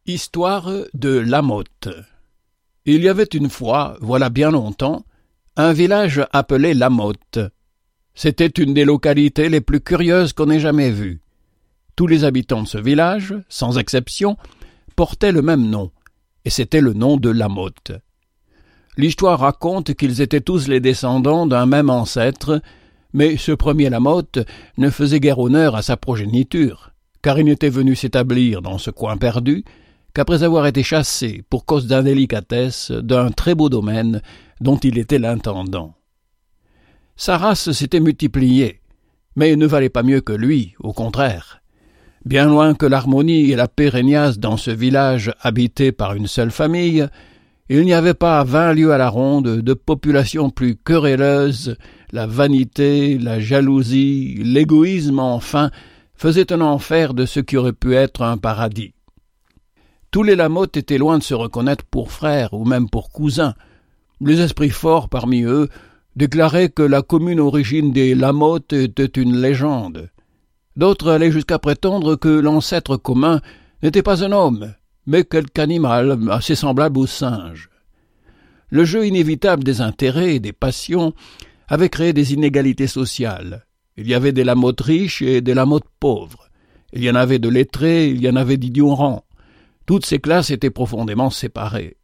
Histoire de Lamotte. Il y avait une fois, voilà bien longtemps, un village appelé Lamotte. C'était une des localités les plus curieuses qu'on ait jamais vues. Tous les habitants de ce village, sans exception, portaient le même nom, et c'était le nom de Lamotte. L'histoire raconte qu'ils étaient tous les descendants d'un même ancêtre, mais ce premier Lamotte ne faisait guère honneur à sa progéniture, car il n'était venu s'établir dans ce coin perdu qu'après avoir été chassé pour cause d'indélicatesse d'un très beau domaine dont il était l'intendant. Sa race s'était multipliée, mais ne valait pas mieux que lui, au contraire. Bien loin que l'harmonie et la paix régnassent dans ce village habité par une seule famille, il n'y avait pas 20 lieues à la ronde de population plus querelleuse. La vanité, la jalousie, l'égoïsme enfin faisaient un enfer de ce qui aurait pu être un paradis. Tous les Lamotte étaient loin de se reconnaître pour frères ou même pour cousins. Les esprits forts parmi eux déclaraient que la commune origine des Lamotte était une légende. D'autres allaient jusqu'à prétendre que l'ancêtre commun n'était pas un homme, mais quelque animal assez semblable au singe. Le jeu inévitable des intérêts et des passions avait créé des inégalités sociales. Il y avait des Lamotte riches et des Lamotte pauvres. Il y en avait de lettrés, il y en avait d'ignorants. Toutes ces classes étaient profondément séparées.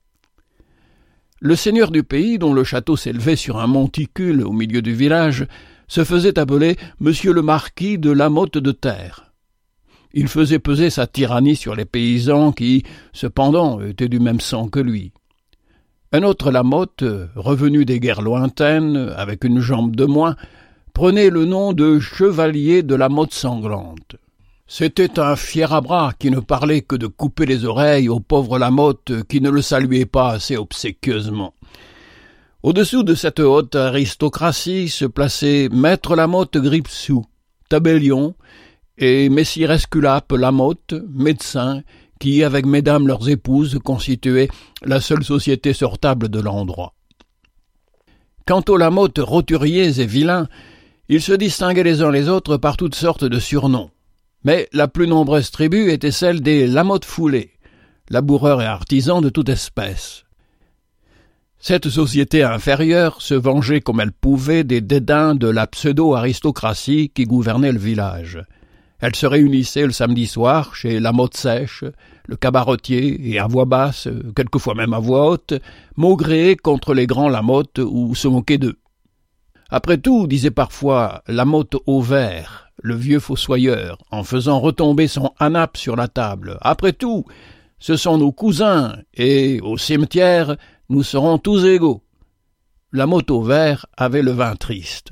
Le seigneur du pays, dont le château s'élevait sur un monticule au milieu du village, se faisait appeler Monsieur le Marquis de Lamotte de Terre. Il faisait peser sa tyrannie sur les paysans qui, cependant, étaient du même sang que lui. Un autre Lamotte, revenu des guerres lointaines, avec une jambe de moins, prenait le nom de Chevalier de la Motte Sanglante. C'était un fier à bras qui ne parlait que de couper les oreilles aux pauvres Lamotte qui ne le saluaient pas assez obséquieusement. Au-dessous de cette haute aristocratie se plaçaient Maître Lamotte Grippe-Sous, tabellion, et Messire Esculape Lamotte, médecin, qui, avec mesdames leurs épouses, constituaient la seule société sortable de l'endroit. Quant aux Lamotte roturiers et vilains, ils se distinguaient les uns les autres par toutes sortes de surnoms. Mais la plus nombreuse tribu était celle des Lamotte foulés, laboureurs et artisans de toute espèce. Cette société inférieure se vengeait comme elle pouvait des dédains de la pseudo-aristocratie qui gouvernait le village. Elle se réunissait le samedi soir chez Lamotte Sèche, le cabaretier, et à voix basse, quelquefois même à voix haute, maugréait contre les grands Lamotte ou se moquait d'eux. Après tout, disait parfois Lamotte au vert, le vieux fossoyeur, en faisant retomber son hanap sur la table. Après tout, ce sont nos cousins, et au cimetière, nous serons tous égaux. Lamotte au vert avait le vin triste.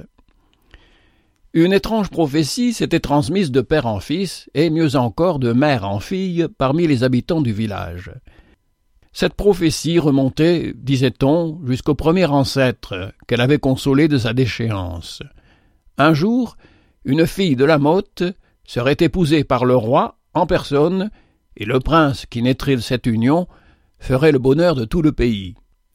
Une étrange prophétie s'était transmise de père en fils, et mieux encore de mère en fille, parmi les habitants du village. Cette prophétie remontait, disait-on, jusqu'au premier ancêtre, qu'elle avait consolé de sa déchéance. Un jour, une fille de Lamotte serait épousée par le roi en personne, et le prince qui naîtrait de cette union ferait le bonheur de tout le pays.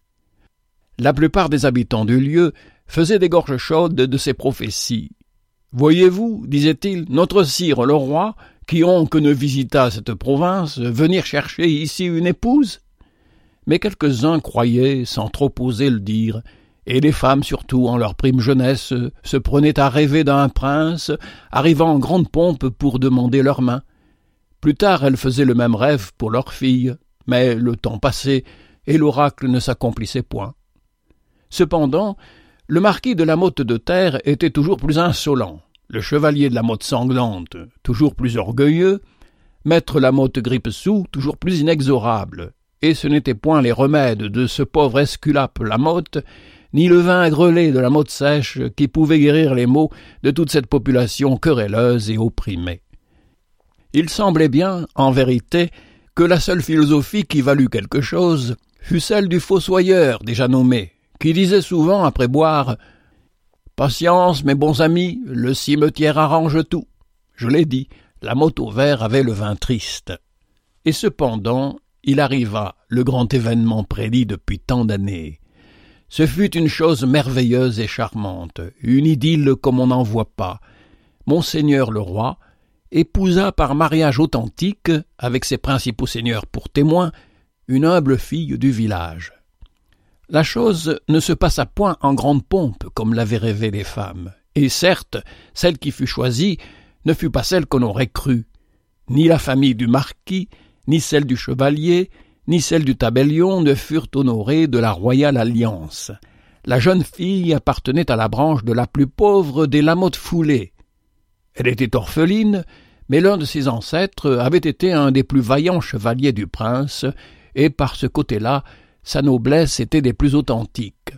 La plupart des habitants du lieu faisaient des gorges chaudes de ces prophéties. « Voyez-vous, disait-il, notre sire le roi, qui que ne visita cette province, venir chercher ici une épouse ?» Mais quelques-uns croyaient sans trop oser le dire, et les femmes, surtout en leur prime jeunesse, se prenaient à rêver d'un prince, arrivant en grande pompe pour demander leur main. Plus tard, elles faisaient le même rêve pour leurs filles, mais le temps passait, et l'oracle ne s'accomplissait point. Cependant, le marquis de Lamotte de Terre était toujours plus insolent, le chevalier de la Motte Sanglante toujours plus orgueilleux, Maître Lamotte Grippe-Sous toujours plus inexorable, et ce n'étaient point les remèdes de ce pauvre Esculape Lamotte, ni le vin grelé de la Motte Sèche qui pouvait guérir les maux de toute cette population querelleuse et opprimée. Il semblait bien, en vérité, que la seule philosophie qui valût quelque chose fut celle du fossoyeur déjà nommé, qui disait souvent après boire « Patience, mes bons amis, le cimetière arrange tout. » Je l'ai dit, Lamotte au vert avait le vin triste. Et cependant, il arriva le grand événement prédit depuis tant d'années. Ce fut une chose merveilleuse et charmante, une idylle comme on n'en voit pas. Monseigneur le roi épousa par mariage authentique, avec ses principaux seigneurs pour témoins, une humble fille du village. La chose ne se passa point en grande pompe, comme l'avaient rêvé les femmes, et certes, celle qui fut choisie ne fut pas celle qu'on aurait crue. Ni la famille du marquis, ni celle du chevalier, ni celle du tabellion ne furent honorées de la royale alliance. La jeune fille appartenait à la branche de la plus pauvre des Lamotte Foulée. Elle était orpheline, mais l'un de ses ancêtres avait été un des plus vaillants chevaliers du prince, et par ce côté-là, sa noblesse était des plus authentiques.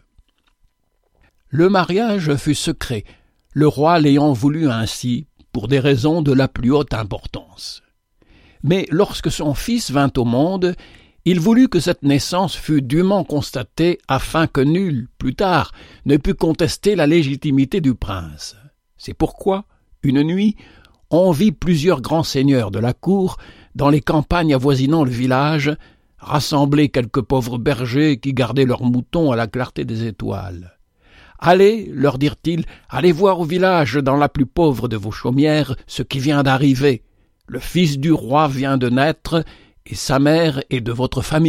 Le mariage fut secret, le roi l'ayant voulu ainsi, pour des raisons de la plus haute importance. Mais lorsque son fils vint au monde, il voulut que cette naissance fût dûment constatée afin que nul, plus tard, ne pût contester la légitimité du prince. C'est pourquoi, une nuit, on vit plusieurs grands seigneurs de la cour, dans les campagnes avoisinant le village, rassembler quelques pauvres bergers qui gardaient leurs moutons à la clarté des étoiles. « Allez, leur dirent-ils, allez voir au village, dans la plus pauvre de vos chaumières, ce qui vient d'arriver. Le fils du roi vient de naître, et sa mère est de votre famille. »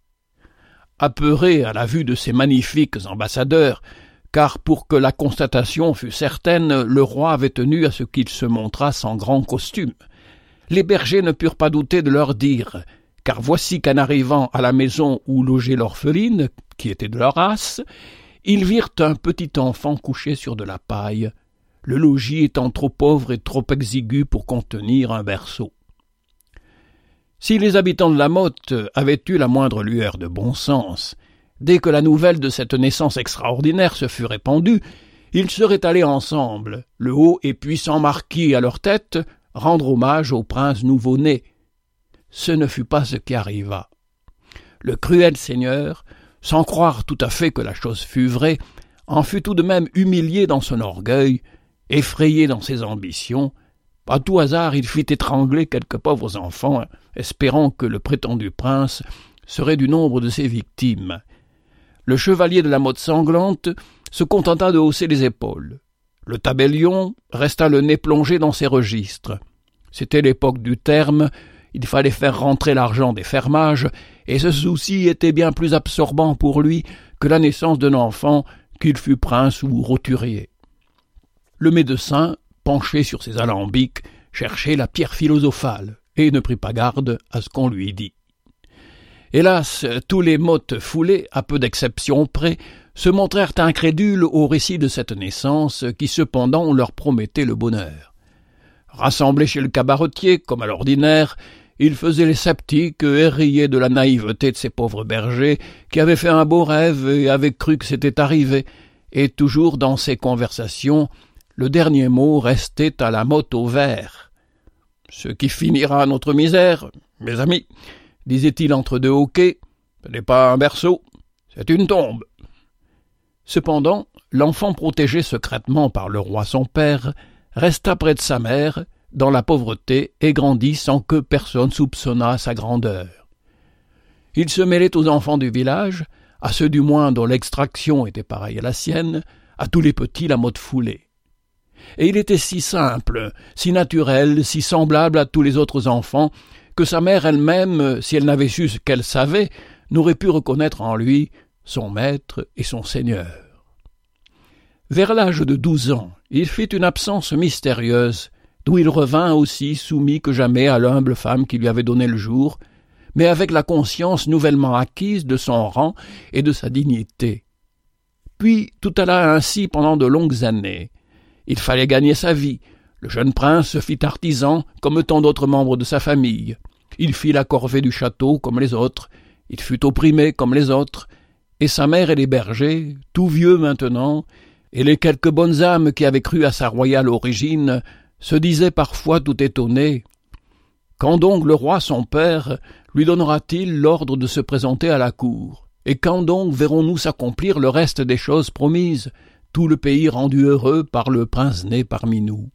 Apeuré à la vue de ces magnifiques ambassadeurs, car pour que la constatation fût certaine, le roi avait tenu à ce qu'ils se montrassent en grand costume. Les bergers ne purent pas douter de leur dire, car voici qu'en arrivant à la maison où logeait l'orpheline, qui était de leur race, ils virent un petit enfant couché sur de la paille, le logis étant trop pauvre et trop exigu pour contenir un berceau. Si les habitants de Lamotte avaient eu la moindre lueur de bon sens, dès que la nouvelle de cette naissance extraordinaire se fut répandue, ils seraient allés ensemble, le haut et puissant marquis à leur tête, rendre hommage au prince nouveau-né. Ce ne fut pas ce qui arriva. Le cruel seigneur, sans croire tout à fait que la chose fût vraie, en fut tout de même humilié dans son orgueil, effrayé dans ses ambitions. À tout hasard, il fit étrangler quelques pauvres enfants, espérant que le prétendu prince serait du nombre de ses victimes. Le chevalier de la Motte Sanglante se contenta de hausser les épaules. Le tabellion resta le nez plongé dans ses registres. C'était l'époque du terme, il fallait faire rentrer l'argent des fermages, et ce souci était bien plus absorbant pour lui que la naissance d'un enfant, qu'il fût prince ou roturier. Le médecin, penché sur ses alambics, cherchait la pierre philosophale, et ne prit pas garde à ce qu'on lui dit. Hélas, tous les Motte Foulées, à peu d'exceptions près, se montrèrent incrédules au récit de cette naissance qui cependant leur promettait le bonheur. Rassemblés chez le cabaretier, comme à l'ordinaire, ils faisaient les sceptiques et riaient de la naïveté de ces pauvres bergers qui avaient fait un beau rêve et avaient cru que c'était arrivé, et toujours dans ces conversations, le dernier mot restait à la Motte au vert. « Ce qui finira notre misère, mes amis, disait-il entre deux hoquets, ce n'est pas un berceau, c'est une tombe. » Cependant, l'enfant protégé secrètement par le roi son père resta près de sa mère, dans la pauvreté, et grandit sans que personne soupçonnât sa grandeur. Il se mêlait aux enfants du village, à ceux du moins dont l'extraction était pareille à la sienne, à tous les petits Lamotte Foulée. Et il était si simple, si naturel, si semblable à tous les autres enfants, que sa mère elle-même, si elle n'avait su ce qu'elle savait, n'aurait pu reconnaître en lui son maître et son seigneur. Vers l'âge de 12 ans, il fit une absence mystérieuse, d'où il revint aussi soumis que jamais à l'humble femme qui lui avait donné le jour, mais avec la conscience nouvellement acquise de son rang et de sa dignité. Puis tout alla ainsi pendant de longues années. Il fallait gagner sa vie. Le jeune prince se fit artisan comme tant d'autres membres de sa famille. Il fit la corvée du château comme les autres. Il fut opprimé comme les autres. Et sa mère et les bergers, tout vieux maintenant, et les quelques bonnes âmes qui avaient cru à sa royale origine, se disaient parfois tout étonnés. Quand donc le roi son père lui donnera-t-il l'ordre de se présenter à la cour? Et quand donc verrons-nous s'accomplir le reste des choses promises, tout le pays rendu heureux par le prince né parmi nous?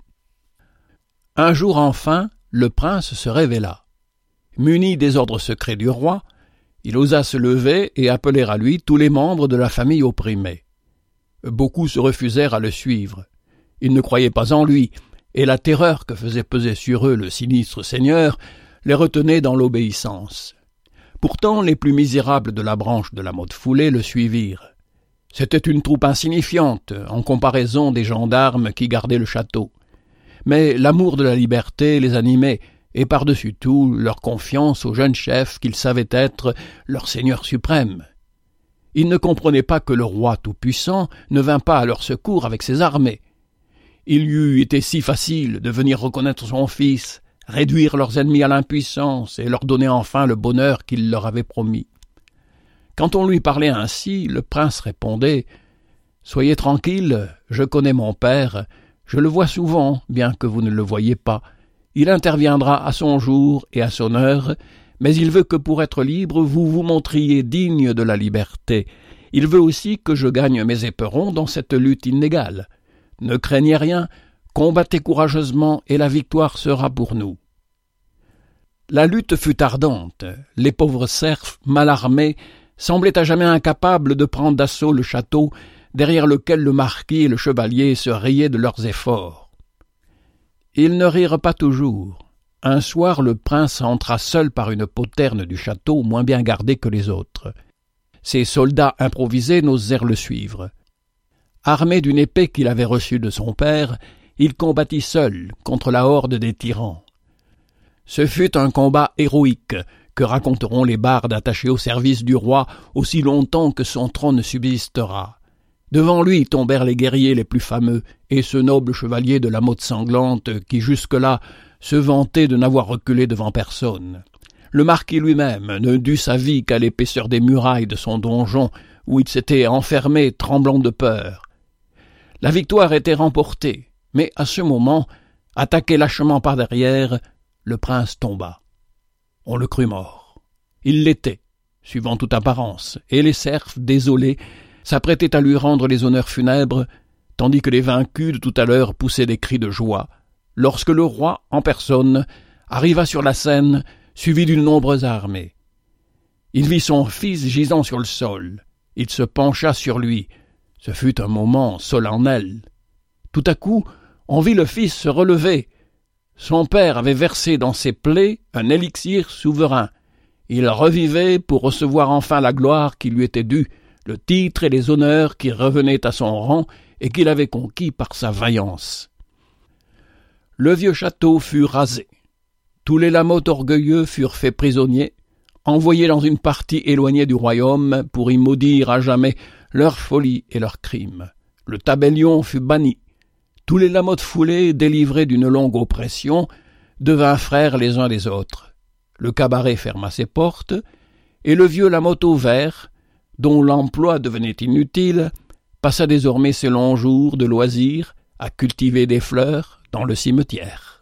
Un jour enfin, le prince se révéla. Muni des ordres secrets du roi, il osa se lever et appeler à lui tous les membres de la famille opprimée. Beaucoup se refusèrent à le suivre. Ils ne croyaient pas en lui, et la terreur que faisait peser sur eux le sinistre seigneur les retenait dans l'obéissance. Pourtant, les plus misérables de la branche de Lamotte Foulée le suivirent. C'était une troupe insignifiante en comparaison des gendarmes qui gardaient le château. Mais l'amour de la liberté les animait, et par-dessus tout leur confiance au jeune chef qu'ils savaient être leur seigneur suprême. Ils ne comprenaient pas que le roi tout-puissant ne vint pas à leur secours avec ses armées. Il lui eût été si facile de venir reconnaître son fils, réduire leurs ennemis à l'impuissance et leur donner enfin le bonheur qu'il leur avait promis. Quand on lui parlait ainsi, le prince répondait « Soyez tranquille, je connais mon père, je le vois souvent, bien que vous ne le voyiez pas. Il interviendra à son jour et à son heure, mais il veut que pour être libre, vous vous montriez digne de la liberté. Il veut aussi que je gagne mes éperons dans cette lutte inégale. Ne craignez rien, combattez courageusement et la victoire sera pour nous. » La lutte fut ardente. Les pauvres serfs, mal armés, semblaient à jamais incapables de prendre d'assaut le château, derrière lequel le marquis et le chevalier se riaient de leurs efforts. Ils ne rirent pas toujours. Un soir, le prince entra seul par une poterne du château moins bien gardée que les autres. Ses soldats improvisés n'osèrent le suivre. Armé d'une épée qu'il avait reçue de son père, il combattit seul contre la horde des tyrans. Ce fut un combat héroïque que raconteront les bardes attachés au service du roi aussi longtemps que son trône subsistera. Devant lui tombèrent les guerriers les plus fameux et ce noble chevalier de Lamotte Sanglante qui jusque-là se vantait de n'avoir reculé devant personne. Le marquis lui-même ne dut sa vie qu'à l'épaisseur des murailles de son donjon où il s'était enfermé tremblant de peur. La victoire était remportée, mais à ce moment, attaqué lâchement par derrière, le prince tomba. On le crut mort. Il l'était, suivant toute apparence, et les serfs, désolés, s'apprêtaient à lui rendre les honneurs funèbres, tandis que les vaincus de tout à l'heure poussaient des cris de joie, lorsque le roi, en personne, arriva sur la scène, suivi d'une nombreuse armée. Il vit son fils gisant sur le sol. Il se pencha sur lui. Ce fut un moment solennel. Tout à coup, on vit le fils se relever. Son père avait versé dans ses plaies un élixir souverain. Il revivait pour recevoir enfin la gloire qui lui était due, le titre et les honneurs qui revenaient à son rang et qu'il avait conquis par sa vaillance. Le vieux château fut rasé. Tous les Lamotte orgueilleux furent faits prisonniers, envoyés dans une partie éloignée du royaume pour y maudire à jamais leur folie et leurs crimes. Le tabellion fut banni. Tous les Lamotte Foulée, délivrés d'une longue oppression, devinrent frères les uns des autres. Le cabaret ferma ses portes, et le vieux Lamotte au vert, dont l'emploi devenait inutile, passa désormais ses longs jours de loisirs à cultiver des fleurs dans le cimetière.